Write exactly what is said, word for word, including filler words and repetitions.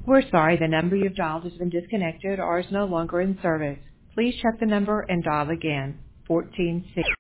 We're sorry the number you've dialed has been disconnected or is no longer in service. Please check the number and dial again. fourteen six.